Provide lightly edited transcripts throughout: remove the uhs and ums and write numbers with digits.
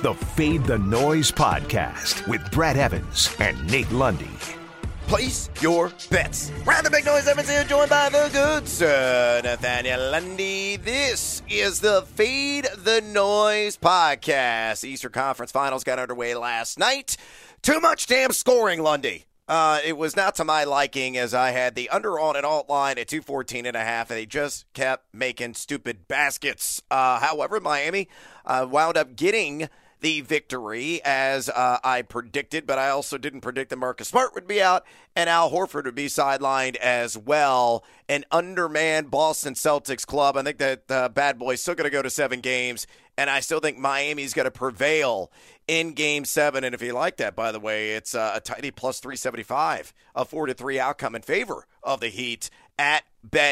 the Fade the Noise podcast with Brad Evans and Nate Lundy. Place your bets. Brad the Big Noise Evans here, joined by the good sir Nathaniel Lundy. This is the Fade the Noise podcast. The Eastern Conference Finals got underway last night. Too much damn scoring, Lundy. It was not to my liking, as I had the under on an alt line at 214.5, and they just kept making stupid baskets. However, Miami wound up getting the victory as I predicted, but I also didn't predict that Marcus Smart would be out and Al Horford would be sidelined as well. An undermanned Boston Celtics club. I think that bad boy's still going to go to 7 games, and I still think Miami's going to prevail in Game 7. And if you like that, by the way, it's a tiny plus 375, a 4-3 outcome in favor of the Heat at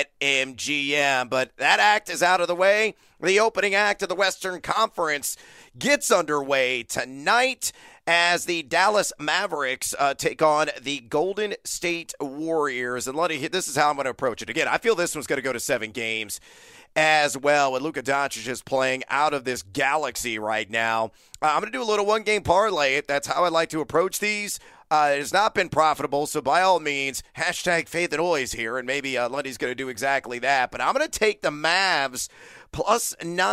BetMGM. But that act is out of the way. The opening act of the Western Conference gets underway tonight as the Dallas Mavericks take on the Golden State Warriors. And Lundy, this is how I'm going to approach it. Again, I feel this one's going to go to 7 games as well. And Luka Doncic is playing out of this galaxy right now. I'm going to do a little one-game parlay. That's how I like to approach these. It has not been profitable, so by all means, hashtag Fade the Noise here, and maybe Lundy's going to do exactly that. But I'm going to take the Mavs plus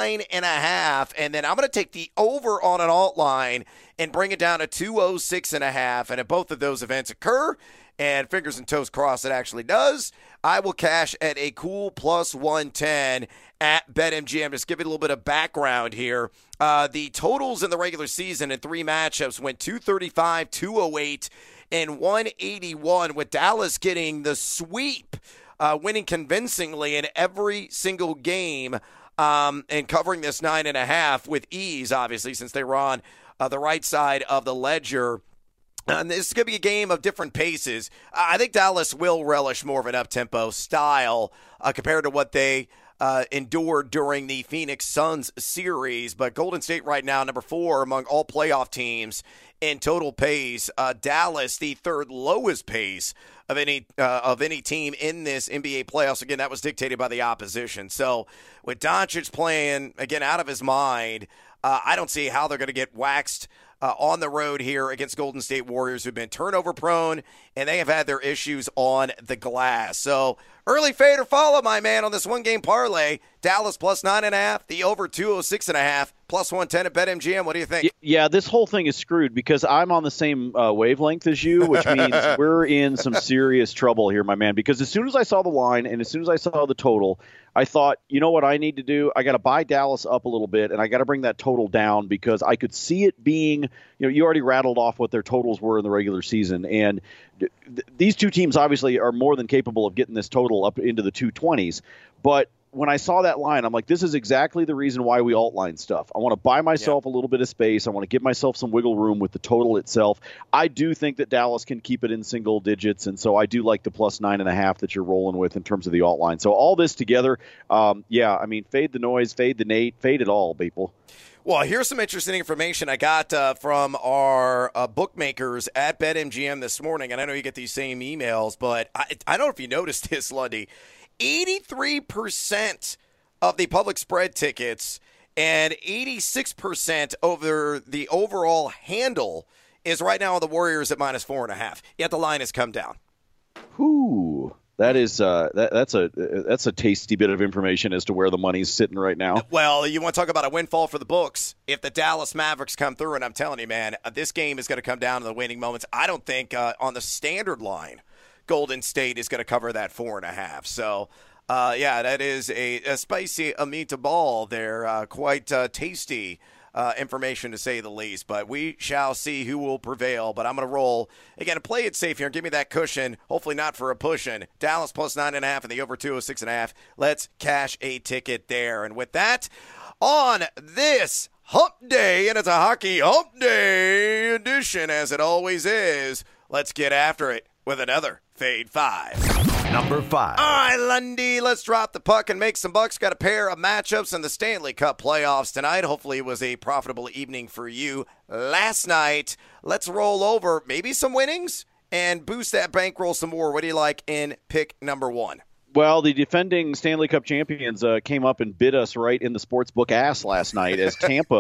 9.5, and then I'm going to take the over on an alt line and bring it down to 206.5. And if both of those events occur, and fingers and toes crossed it actually does, I will cash at a cool plus 110 at BetMGM. Just give you a little bit of background here. The totals in the regular season in 3 matchups went 235, 208, and 181, with Dallas getting the sweep, winning convincingly in every single game, and covering this 9.5 with ease, obviously, since they were on the right side of the ledger. And this is going to be a game of different paces. I think Dallas will relish more of an up-tempo style compared to what they endured during the Phoenix Suns series. But Golden State right now, number 4 among all playoff teams in total pace. Dallas, the 3rd lowest pace of any team in this NBA playoffs. Again, that was dictated by the opposition. So with Doncic playing, again, out of his mind, I don't see how they're going to get waxed on the road here against Golden State Warriors, who've been turnover prone, and they have had their issues on the glass. So early fade or follow, my man, on this one-game parlay. Dallas plus 9.5, the over 206.5, plus 110 at BetMGM. What do you think? Yeah, this whole thing is screwed because I'm on the same wavelength as you, which means we're in some serious trouble here, my man. Because as soon as I saw the line and as soon as I saw the total, I thought, you know what I need to do? I got to buy Dallas up a little bit, and I got to bring that total down because I could see it being, you already rattled off what their totals were in the regular season. And these two teams obviously are more than capable of getting this total up into the 220s. But when I saw that line, I'm like, this is exactly the reason why we alt line stuff. I want to buy myself a little bit of space. I want to give myself some wiggle room with the total itself. I do think that Dallas can keep it in single digits, and so I do like the plus 9.5 that you're rolling with in terms of the alt line. So all this together, fade the noise, fade the Nate, fade it all, people. Well, here's some interesting information I got from our bookmakers at BetMGM this morning, and I know you get these same emails, but I don't know if you noticed this, Lundy. 83% of the public spread tickets and 86% over the overall handle is right now on the Warriors at minus 4.5. Yet the line has come down. Ooh, that is that's a tasty bit of information as to where the money's sitting right now. Well, you want to talk about a windfall for the books? If the Dallas Mavericks come through, and I'm telling you, man, this game is going to come down to the waning moments. I don't think on the standard line, Golden State is going to cover that 4.5. So, that is a spicy meatball there. Quite tasty information to say the least. But we shall see who will prevail. But I'm going to roll, again, play it safe here and give me that cushion. Hopefully not for a push-in. Dallas plus 9.5 and the over 206.5. Let's cash a ticket there. And with that, on this hump day, and it's a hockey hump day edition, as it always is, let's get after it with another Fade 5. Number 5. All right, Lundy, let's drop the puck and make some bucks. Got a pair of matchups in the Stanley Cup playoffs tonight. Hopefully it was a profitable evening for you last night. Let's roll over maybe some winnings and boost that bankroll some more. What do you like in pick number 1? Well, the defending Stanley Cup champions came up and bit us right in the sportsbook ass last night as Tampa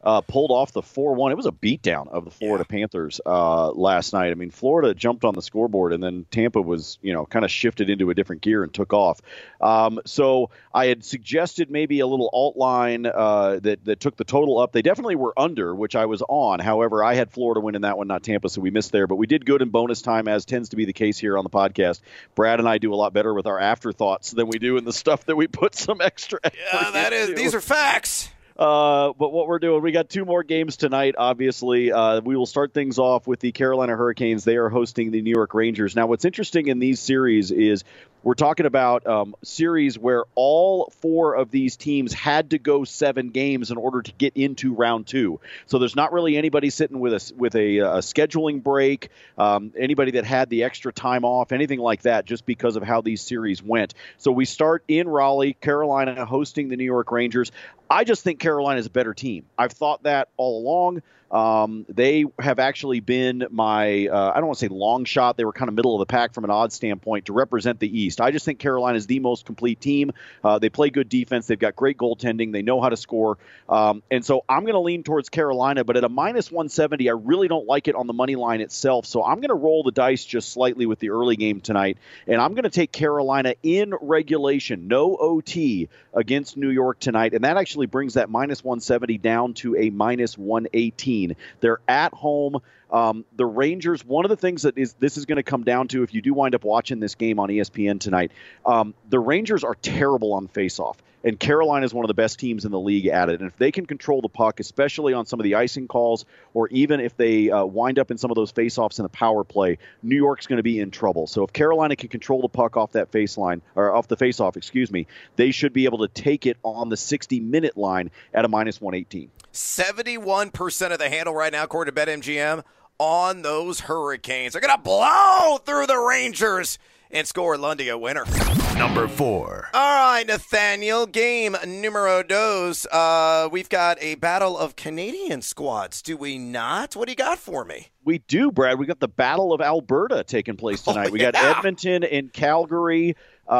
pulled off the 4-1. It was a beatdown of the Florida Panthers last night. I mean, Florida jumped on the scoreboard, and then Tampa was, kind of shifted into a different gear and took off. So I had suggested maybe a little alt line that took the total up. They definitely were under, which I was on. However, I had Florida winning that one, not Tampa, so we missed there. But we did good in bonus time, as tends to be the case here on the podcast. Brad and I do a lot better with our afterthoughts than we do in the stuff that we put some extra effort into. These are facts. But what we're doing, we got 2 more games tonight, obviously. We will start things off with the Carolina Hurricanes. They are hosting the New York Rangers. Now, what's interesting in these series is we're talking about series where all 4 of these teams had to go 7 games in order to get into round 2. So there's not really anybody sitting with a scheduling break, anybody that had the extra time off, anything like that, just because of how these series went. So we start in Raleigh, Carolina hosting the New York Rangers. I just think Carolina is a better team. I've thought that all along. They have actually been my, I don't want to say long shot. They were kind of middle of the pack from an odds standpoint to represent the East. I just think Carolina is the most complete team. They play good defense. They've got great goaltending. They know how to score. And so I'm going to lean towards Carolina, but at a minus 170, I really don't like it on the money line itself. So I'm going to roll the dice just slightly with the early game tonight. And I'm going to take Carolina in regulation, no OT, against New York tonight. And that actually brings that minus 170 down to a minus 118. They're at home. The Rangers, one of the things that this is going to come down to if you do wind up watching this game on ESPN tonight, the Rangers are terrible on faceoff. And Carolina is one of the best teams in the league at it. And if they can control the puck, especially on some of the icing calls, or even if they wind up in some of those faceoffs in the power play, New York's going to be in trouble. So if Carolina can control the puck off that faceoff, they should be able to take it on the 60-minute line at a minus 118. 71% of the handle right now, according to BetMGM, on those Hurricanes. They're going to blow through the Rangers and score Lundy a winner. Number 4. All right, Nathaniel, game numero dos. We've got a battle of Canadian squads, do we not? What do you got for me? We do, Brad. We got the Battle of Alberta taking place tonight. We got Edmonton and Calgary.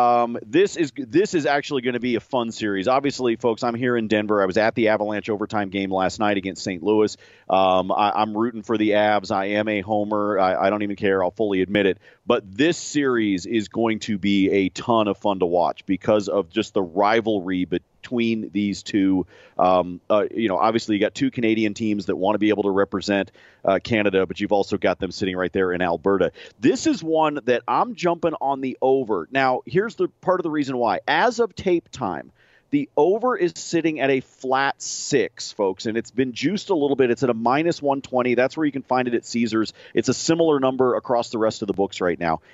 This is actually going to be a fun series. Obviously, folks, I'm here in Denver. I was at the Avalanche overtime game last night against St. Louis. I'm rooting for the Avs. I am a homer. I don't even care. I'll fully admit it. But this series is going to be a ton of fun to watch because of just the rivalry between these two. Obviously you got 2 Canadian teams that want to be able to represent Canada, but you've also got them sitting right there in Alberta. This is one that I'm jumping on the over. Now, here's the part of the reason why. As of tape time, the over is sitting at a flat 6, folks, and it's been juiced a little bit. It's at a minus 120. That's where you can find it at Caesars. It's a similar number across the rest of the books right now.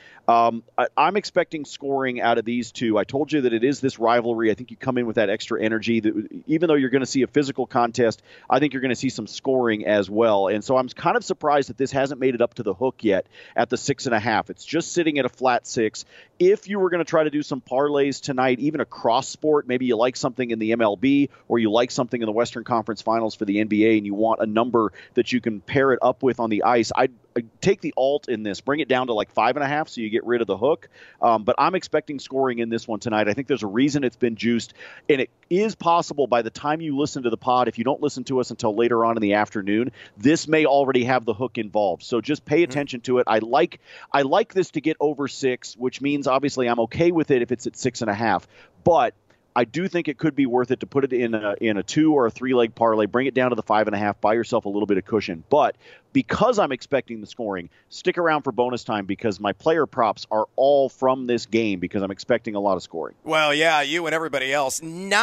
I'm expecting scoring out of these two. I told you that it is this rivalry. I think you come in with that extra energy. That even though you're going to see a physical contest, I think you're going to see some scoring as well. And so I'm kind of surprised that this hasn't made it up to the hook yet at the 6.5. It's just sitting at a flat 6. If you were going to try to do some parlays tonight, even across sport, maybe you like something in the MLB or you like something in the Western Conference Finals for the NBA and you want a number that you can pair it up with on the ice, I'd take the alt in this, bring it down to like 5.5 so you get rid of the hook. But I'm expecting scoring in this one tonight. I think there's a reason it's been juiced, and it is possible by the time you listen to the pod, if you don't listen to us until later on in the afternoon, this may already have the hook involved. So just pay attention to it. I like this to get over 6, which means obviously I'm okay with it if it's at 6.5. But I do think it could be worth it to put it in a 2 or a 3-leg parlay, bring it down to the 5.5, buy yourself a little bit of cushion. But because I'm expecting the scoring, stick around for bonus time because my player props are all from this game because I'm expecting a lot of scoring. Well, yeah, you and everybody else.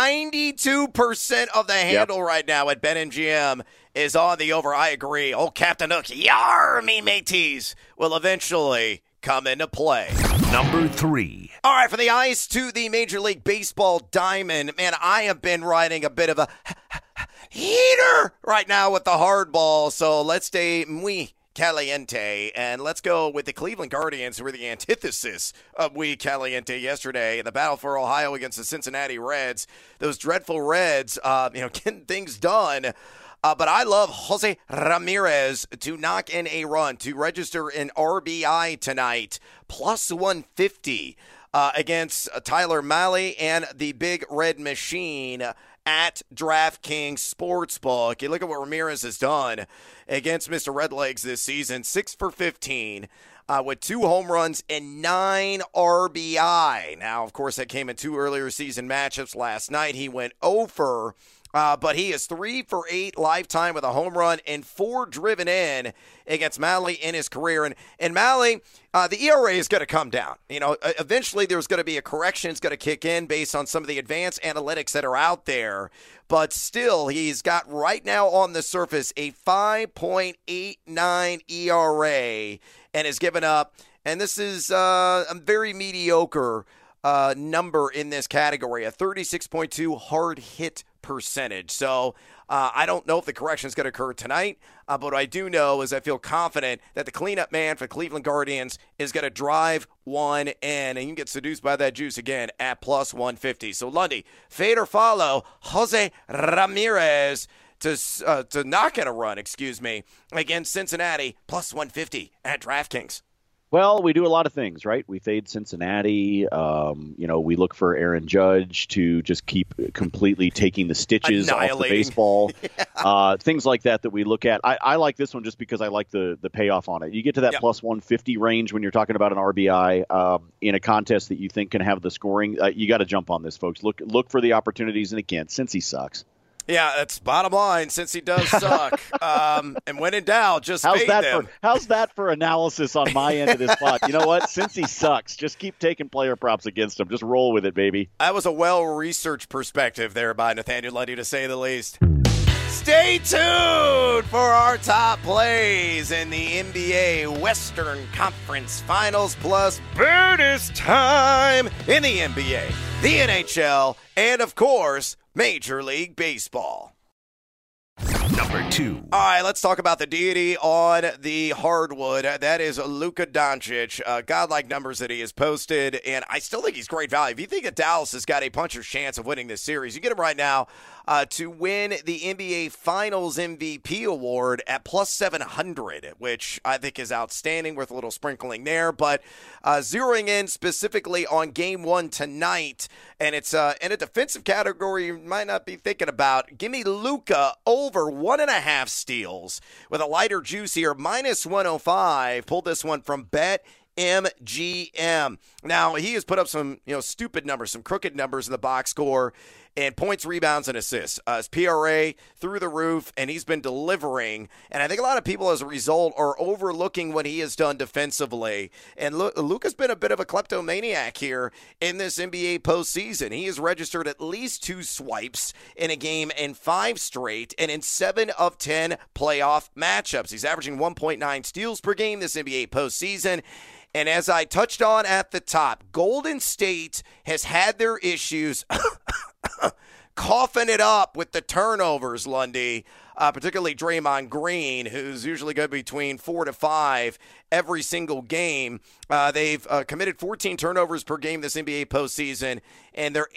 92% of the handle right now at BetMGM is on the over. I agree. Old Captain Hook, yar, me mateys, will eventually come into play. Number 3. All right, from the ice to the Major League Baseball diamond. Man, I have been riding a bit of a heater right now with the hard ball, so let's stay muy caliente, and let's go with the Cleveland Guardians, who were the antithesis of muy caliente yesterday in the battle for Ohio against the Cincinnati Reds. Those dreadful Reds, getting things done. But I love Jose Ramirez to knock in a run, to register an RBI tonight, plus 150 against Tyler Mahle and the Big Red Machine at DraftKings Sportsbook. You look at what Ramirez has done against Mr. Redlegs this season, 6 for 15. With 2 home runs and 9 RBI. Now, of course, that came in 2 earlier season matchups last night. He went 0 for, but he is 3 for 8 lifetime with a home run and 4 driven in against Malley in his career. And Malley, the ERA is going to come down. You know, eventually there's going to be a correction. It's going to kick in based on some of the advanced analytics that are out there. But still, he's got right now on the surface a 5.89 ERA and has given up. And this is a very mediocre number in this category, a 36.2 hard hit percentage. So I don't know if the correction is going to occur tonight, but what I do know is I feel confident that the cleanup man for Cleveland Guardians is going to drive one in, and you can get seduced by that juice again at plus 150. So Lundy, fade or follow Jose Ramirez to knock in a run, against Cincinnati, plus 150 at DraftKings. Well, we do a lot of things, right? We fade Cincinnati. We look for Aaron Judge to just keep completely taking the stitches off the baseball. Things like that we look at. I like this one just because I like the payoff on it. You get to that plus 150 range when you're talking about an RBI in a contest that you think can have the scoring. You got to jump on this, folks. Look for the opportunities, and again, since he sucks. Yeah, that's bottom line, since he does suck. And when in doubt, just fade them. How's that for analysis on my end of this spot? You know what? Since he sucks, just keep taking player props against him. Just roll with it, baby. That was a well-researched perspective there by Nathaniel Lundy, to say the least. Stay tuned for our top plays in the NBA Western Conference Finals, plus bonus time in the NBA, the NHL, and, of course, Major League Baseball. Number 2. All right, let's talk about the deity on the hardwood. That is Luka Doncic. Godlike numbers that he has posted, and I still think he's great value. If you think that Dallas has got a puncher's chance of winning this series, you get him right now to win the NBA Finals MVP award at plus 700, which I think is outstanding, worth a little sprinkling there. But zeroing in specifically on Game 1 tonight, and it's in a defensive category you might not be thinking about. Give me Luka over 1.5 steals with a lighter juice here, minus 105. Pulled this one from BetMGM. Now, he has put up some stupid numbers, some crooked numbers in the box score, and points, rebounds, and assists. His PRA through the roof, and he's been delivering. And I think a lot of people, as a result, are overlooking what he has done defensively. And Luka's been a bit of a kleptomaniac here in this NBA postseason. He has registered at least 2 swipes in a game in 5 straight, and in 7 of 10 playoff matchups. He's averaging 1.9 steals per game this NBA postseason. And as I touched on at the top, Golden State has had their issues coughing it up with the turnovers, Lundy, particularly Draymond Green, who's usually good between 4 to 5 every single game. They've committed 14 turnovers per game this NBA postseason, and they're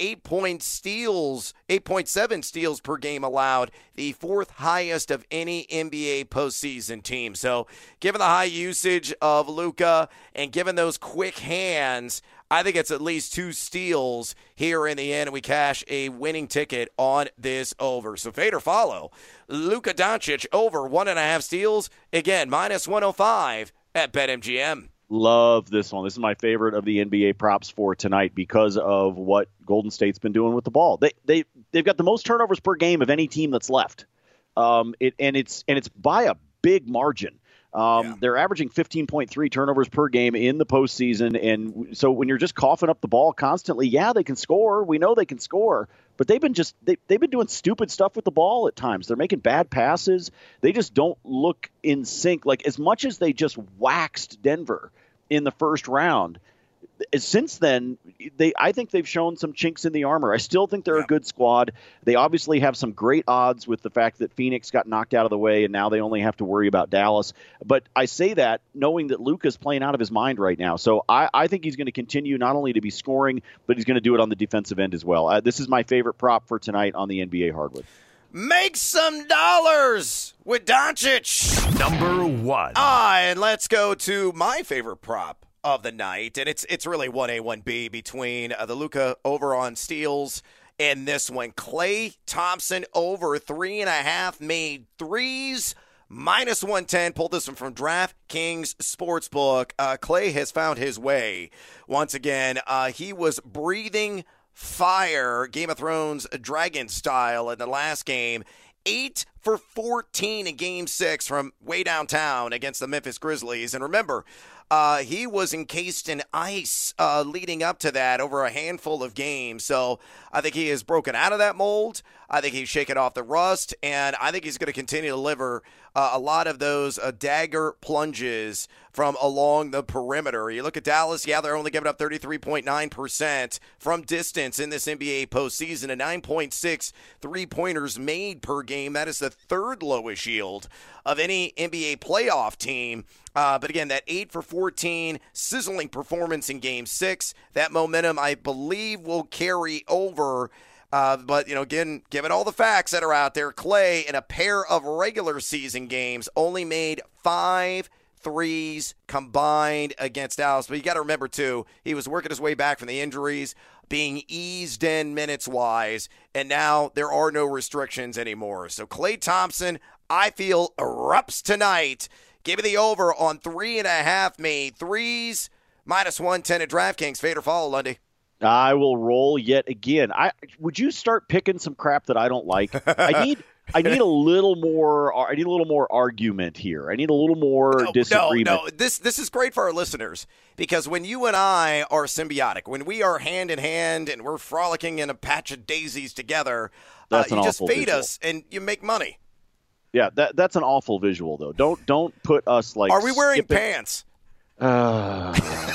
8.7 steals per game allowed, the 4th highest of any NBA postseason team. So given the high usage of Luka and given those quick hands, I think it's at least 2 steals here in the end, and we cash a winning ticket on this over. So fade or follow Luka Doncic over 1.5 steals, again, minus 105 at BetMGM. Love this one. This is my favorite of the NBA props for tonight because of what Golden State's been doing with the ball. They've got the most turnovers per game of any team that's left, it's by a big margin. They're averaging 15.3 turnovers per game in the postseason, and so when you're just coughing up the ball constantly, they can score. We know they can score, but they've been doing stupid stuff with the ball at times. They're making bad passes. They just don't look in sync. Like, as much as they just waxed Denver in the first round, since then, I think they've shown some chinks in the armor. I still think they're a good squad. They obviously have some great odds with the fact that Phoenix got knocked out of the way, and now they only have to worry about Dallas. But I say that knowing that Luka's playing out of his mind right now. So I think he's going to continue not only to be scoring, but he's going to do it on the defensive end as well. This is my favorite prop for tonight on the NBA hardwood. Make some dollars with Doncic. Number 1. And let's go to my favorite prop of the night, and it's really 1A, 1B between the Luka over on steals in this one. Klay Thompson over 3.5 made threes. Minus 110. Pulled this one from DraftKings Sportsbook. Klay has found his way once again. He was breathing fire, Game of Thrones dragon style in the last game. 8 for 14 in Game 6 from way downtown against the Memphis Grizzlies. And remember, he was encased in ice leading up to that over a handful of games. So I think he has broken out of that mold. I think he's shaken off the rust. And I think he's going to continue to deliver a lot of those dagger plunges from along the perimeter. You look at Dallas, yeah, they're only giving up 33.9% from distance in this NBA postseason, and 9.6 three-pointers made per game. That is the third lowest yield of any NBA playoff team. But again, that 8 for 14 sizzling performance in Game 6, that momentum, I believe, will carry over. But, again, given all the facts that are out there, Klay in a pair of regular season games only made 5 threes combined against Dallas. But you got to remember, too, he was working his way back from the injuries, being eased in minutes-wise, and now there are no restrictions anymore. So Klay Thompson, I feel, erupts tonight. Give me the over on 3.5 made threes. Minus 110 at DraftKings. Fade or follow, Lundy. I will roll yet again. Would you start picking some crap that I don't like? I need a little more. I need a little more argument here. I need a little more disagreement. No. This is great for our listeners because when you and I are symbiotic, when we are hand in hand and we're frolicking in a patch of daisies together, you just fade visual. Us and you make money. Yeah, that's an awful visual though. Don't put us like. Are we wearing pants? My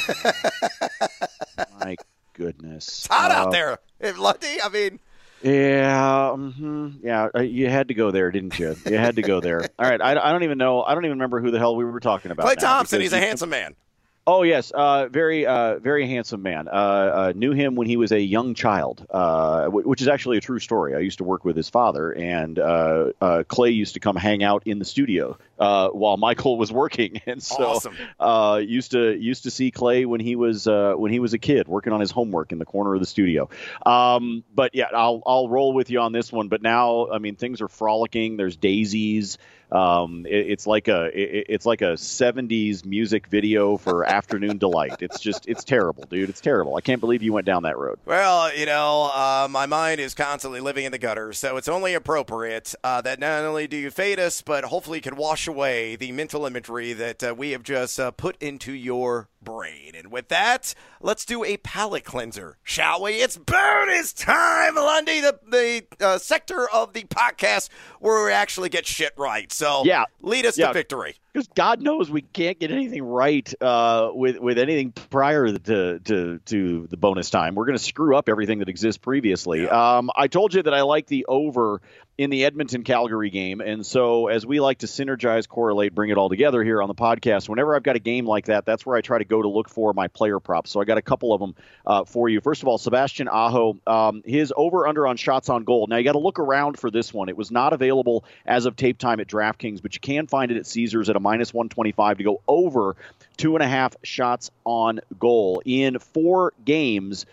goodness, it's hot out there, Lundy. I mean. Yeah, you had to go there, didn't you? You had to go there. All right, I don't even know. I don't even remember who the hell we were talking about. Klay Thompson, he's a handsome man. Oh, yes, very handsome man. Knew him when he was a young child, which is actually a true story. I used to work with his father, and Klay used to come hang out in the studio while Michael was working, and so awesome. used to see Klay when he was a kid working on his homework in the corner of the studio. But yeah, I'll roll with you on this one. But now, I mean, things are frolicking. There's daisies. It's like a 70s music video for afternoon delight. It's terrible, dude. It's terrible. I can't believe you went down that road. Well, my mind is constantly living in the gutter, so it's only appropriate that not only do you fade us, but hopefully you can wash away the mental imagery that we have just put into your brain. And with that, let's do a palate cleanser, shall we? It's bonus time, Lundy, the sector of the podcast where we actually get shit right. So yeah, lead us to victory. Because God knows we can't get anything right with anything prior to the bonus time. We're going to screw up everything that exists previously. Yeah. I told you that I like the over in the Edmonton-Calgary game, and so as we like to synergize, correlate, bring it all together here on the podcast, whenever I've got a game like that, that's where I try to go to look for my player props. So I got a couple of them for you. First of all, Sebastian Aho, his over-under on shots on goal. Now, you got to look around for this one. It was not available as of tape time at DraftKings, but you can find it at Caesars at a minus 125 to go over 2.5 shots on goal. In 4 games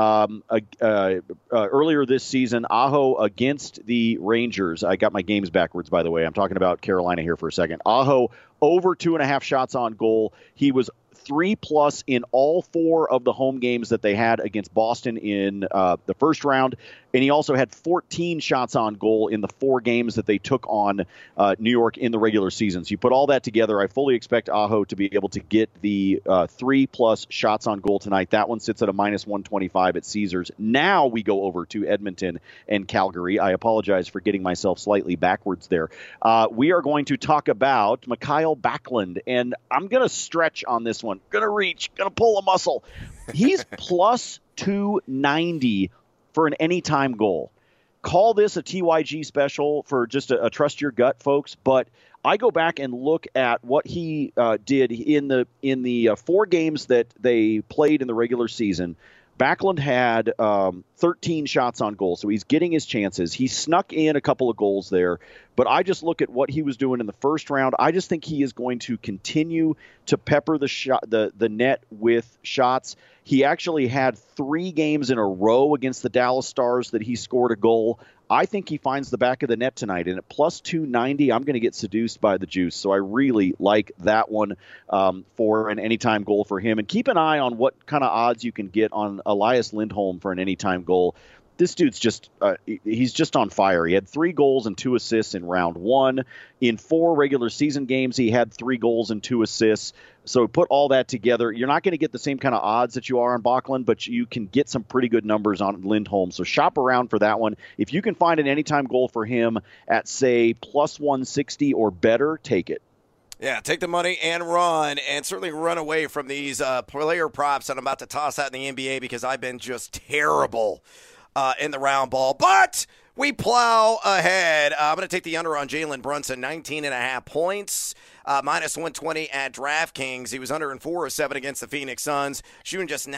earlier this season, Aho against the Rangers. I got my games backwards, by the way. I'm talking about Carolina here for a second. Aho over 2.5 shots on goal. He was 3+ in all 4 of the home games that they had against Boston in the first round. And he also had 14 shots on goal in the 4 games that they took on New York in the regular season. So you put all that together, I fully expect Aho to be able to get the 3+ shots on goal tonight. That one sits at a minus 125 at Caesars. Now we go over to Edmonton and Calgary. I apologize for getting myself slightly backwards there. We are going to talk about Mikael Backlund, and I'm going to stretch on this one. Going to reach, going to pull a muscle. He's plus 290 for an anytime goal. Call this a TYG special for just a trust your gut, folks. But I go back and look at what he did in the 4 games that they played in the regular season. Backlund had 13 shots on goal, so he's getting his chances. He snuck in a couple of goals there, but I just look at what he was doing in the first round. I just think he is going to continue to pepper the net with shots. He actually had 3 games in a row against the Dallas Stars that he scored a goal. I think he finds the back of the net tonight, and at plus 290, I'm going to get seduced by the juice. So I really like that one for an anytime goal for him. And keep an eye on what kind of odds you can get on Elias Lindholm for an anytime goal. This dude's he's just on fire. He had 3 goals and 2 assists in round 1. In 4 regular season games, he had 3 goals and 2 assists. So put all that together, you're not going to get the same kind of odds that you are on Backlund, but you can get some pretty good numbers on Lindholm. So shop around for that one. If you can find an anytime goal for him at, say, plus 160 or better, take it. Yeah, take the money and run, and certainly run away from these player props that I'm about to toss out in the NBA because I've been just terrible in the round ball. But we plow ahead. I'm going to take the under on Jalen Brunson, 19.5 points. Minus 120 at DraftKings. He was under in 4 of 7 against the Phoenix Suns, shooting just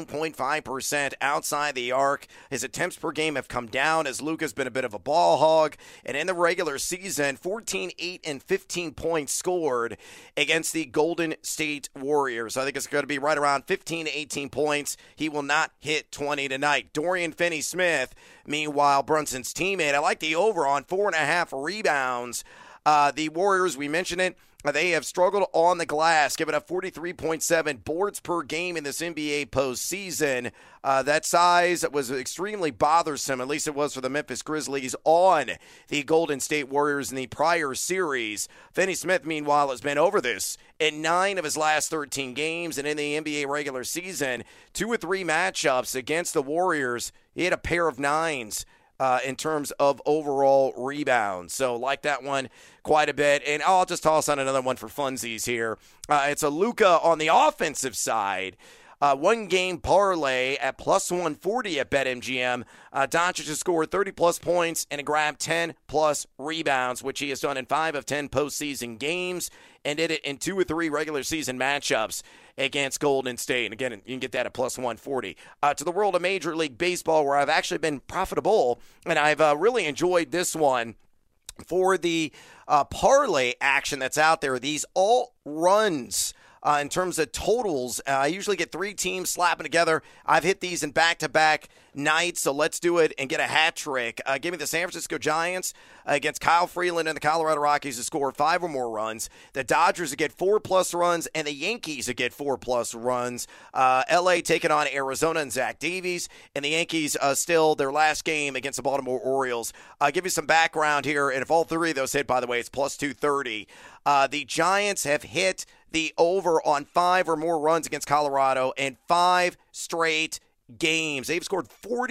19.5% outside the arc. His attempts per game have come down as Luka's been a bit of a ball hog. And in the regular season, 14, 8, and 15 points scored against the Golden State Warriors. I think it's going to be right around 15 to 18 points. He will not hit 20 tonight. Dorian Finney-Smith, meanwhile, Brunson's teammate. I like the over on 4.5 rebounds. The Warriors, we mentioned it, they have struggled on the glass, giving up 43.7 boards per game in this NBA postseason. That size was extremely bothersome, at least it was for the Memphis Grizzlies, on the Golden State Warriors in the prior series. Finney-Smith, meanwhile, has been over this in 9 of his last 13 games, and in the NBA regular season, 2 or 3 matchups against the Warriors, he had a pair of 9s. In terms of overall rebounds. So like that one quite a bit. And I'll just toss on another one for funsies here. It's a Luka on the offensive side. 1-game parlay at plus 140 at BetMGM. Doncic has scored 30-plus points and grabbed 10-plus rebounds, which he has done in 5 of 10 postseason games and did it in 2 or 3 regular season matchups against Golden State. And again, you can get that at plus 140. To the world of Major League Baseball, where I've actually been profitable, and I've really enjoyed this one for the parlay action that's out there. These all runs. In terms of totals, I usually get 3 teams slapping together. I've hit these in back-to-back nights, so let's do it and get a hat trick. Give me the San Francisco Giants against Kyle Freeland and the Colorado Rockies to score 5 or more runs. The Dodgers to get 4-plus runs, and the Yankees to get 4-plus runs. L.A. taking on Arizona and Zach Davies, and the Yankees still their last game against the Baltimore Orioles. Give you some background here, and if all 3 of those hit, by the way, it's plus 230. The Giants have hit the over on 5 or more runs against Colorado in 5 straight games. They've scored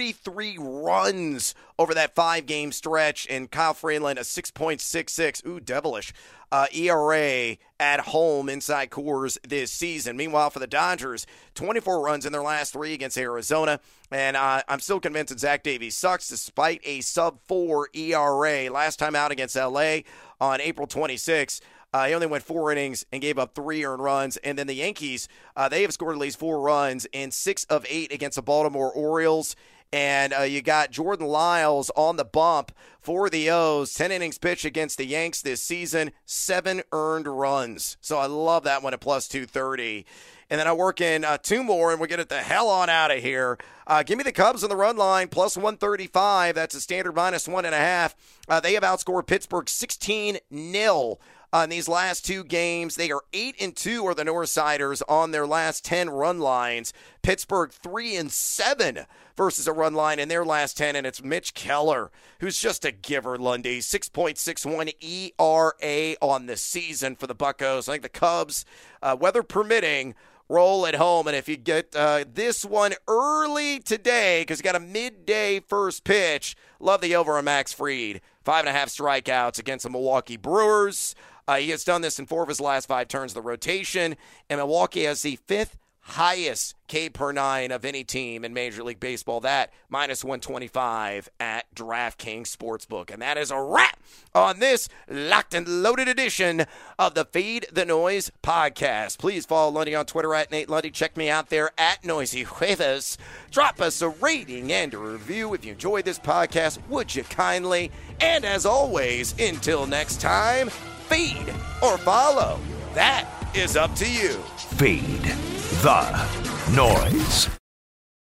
43 runs over that 5-game stretch, and Kyle Freeland a 6.66, devilish, ERA at home inside Coors this season. Meanwhile, for the Dodgers, 24 runs in their last 3 against Arizona, and I'm still convinced that Zach Davies sucks despite a sub-4 ERA. Last time out against L.A. on April 26th, he only went 4 innings and gave up 3 earned runs. And then the Yankees, they have scored at least 4 runs in 6 of 8 against the Baltimore Orioles. And you got Jordan Lyles on the bump for the O's. 10 innings pitched against the Yanks this season, 7 earned runs. So I love that one at plus 230. And then I work in 2 more, and we'll get it the hell on out of here. Give me the Cubs on the run line, plus 135. That's a standard minus 1.5. They have outscored Pittsburgh 16-0. In these last 2 games, they are 8-2 are the Northsiders on their last 10 run lines. Pittsburgh 3-7 versus a run line in their last 10, and it's Mitch Keller, who's just a giver, Lundy. 6.61 ERA on the season for the Buccos. I think the Cubs, weather permitting, roll at home. And if you get this one early today, because you got a midday first pitch, love the over on Max Fried. 5.5 strikeouts against the Milwaukee Brewers. He has done this in 4 of his last 5 turns of the rotation, and Milwaukee has the 5th highest K per 9 of any team in Major League Baseball. That minus 125 at DraftKings Sportsbook. And that is a wrap on this locked and loaded edition of the Fade the Noise podcast. Please follow Lundy on Twitter at Nate Lundy. Check me out there at Noisy Huevos. Drop us a rating and a review if you enjoyed this podcast. Would you kindly? And as always, until next time, feed or follow. That is up to you. Fade the Noise.